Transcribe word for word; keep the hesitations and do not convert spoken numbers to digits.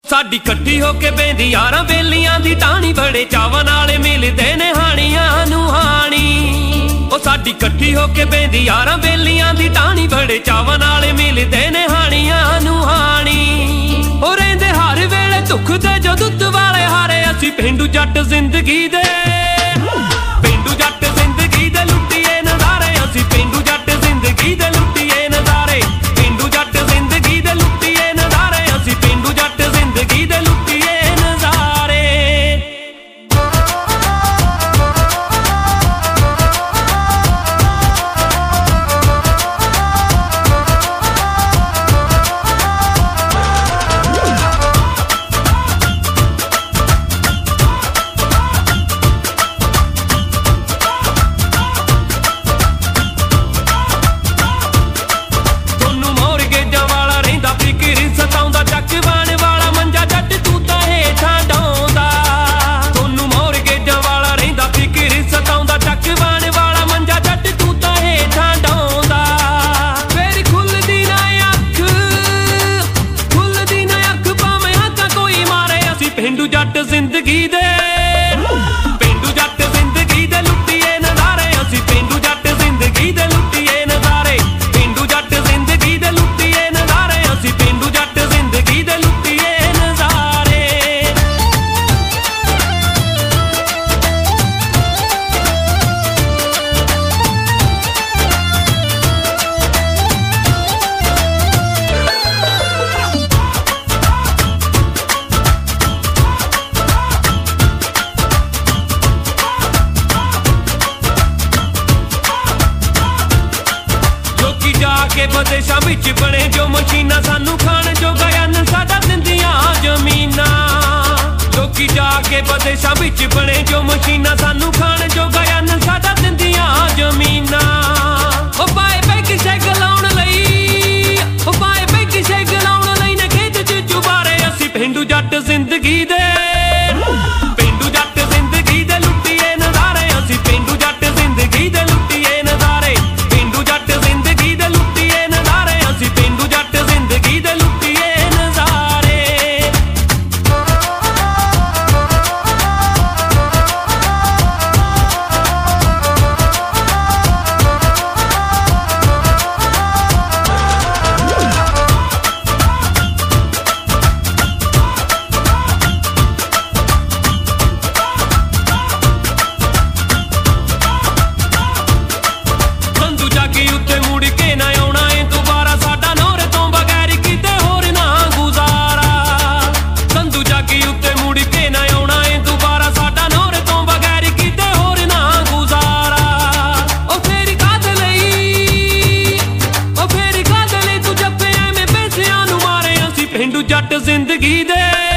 साडी कट्ठी होके बेंदी यारां बेलियां दी टाणी बड़े चावां नाले मिलदे ने हाणियां नूं हाणी। ओ साडी कट्ठी होके बेंदी यारां बेलियां दी टाणी बड़े चावां नाले मिलदे ने हाणियां नूं हाणी। ओ रहिंदे हर वेले दुख ते जो दुੱਧ वाले हारे असीं पेंडू जट जिंदगी दे पेंडू जट जिंदगी दे लुੱਟੀਏ नज़ारे असीं पेंडू जट जिंदगी दे लुੱਟੀਏ नज़ारे पेंडू जट जिंदगी दे लुੱਟੀਏ नज़ारे असीं पेंडू जट जिंदगी दे लुੱਟੀਏ नज़ारे। पेंडू जट जिंदगी दे पेंडू जट जिंदगी दे लुੱਟੀਏ नज़ारे असीं पेंडू जट जिंदगी दे लुੱਟੀਏ नज़ारे पेंडू जट जिंदगी दे लुੱਟੀਏ नज़ारे असीं पेंडू जट जिंदगी दे लुੱਟੀਏ नज़ारे। के विदेशां विच बने जो मशीनां सानू खाण जो गयन साडा दिंदियां जमीनां। लोकी जाके विदेशां विच बने जो मशीनां सानू खाण जो गयन साडा दिंदियां जमीनां। ओ पाए पैग शैग लाउण लई ओ पाए पैग शैग लाउण लई ने खेत च जुबारे असीं पेंडू जट जिंदगी दे पेंडू जट जिंदगी दे लुੱਟੀਏ नज़ारे असीं पेंडू जट जिंदगी दे लुੱਟੀਏ नज़ारे पेंडू जट जिंदगी दे लुੱਟੀਏ नज़ारे असीं पेंडू जट जिंदगी दे लुੱਟੀਏ नज़ारे। संधू जागी उत्ते मुड़ के ना आउणा ए दुबारा साडा नौरे तो बगैर किते होर ना गुजारा। संधू जागी उत्ते मुड़ के ना आउणा ए दुबारा साडा नौरे तो बगैर किते होर ना गुजारा। ओ फेरी काहदे लई ओ फेरी काहदे लई तू जप्पे एवें पैसिਆਂ ਨੂੰ मारे असीं पेंडू जट जिंदगी दे।